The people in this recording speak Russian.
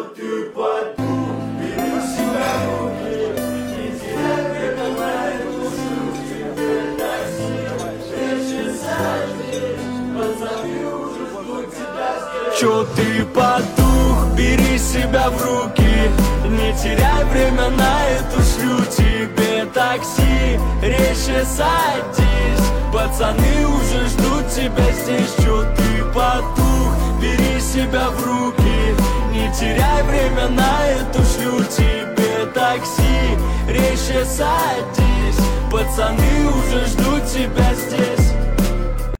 ты потух, бери себя в руки, не теряй время на эту штуку. Тебе такси, речи садись, пацаны уже ждут тебя здесь. Чё ты потух, бери себя в руки, не теряй время на эту шлю. Тебе такси, речи садись, пацаны уже ждут тебя здесь. Чё ты потух, бери себя в руки, не теряй время на эту шлю. Тебе такси, речи садись, пацаны уже ждут тебя здесь.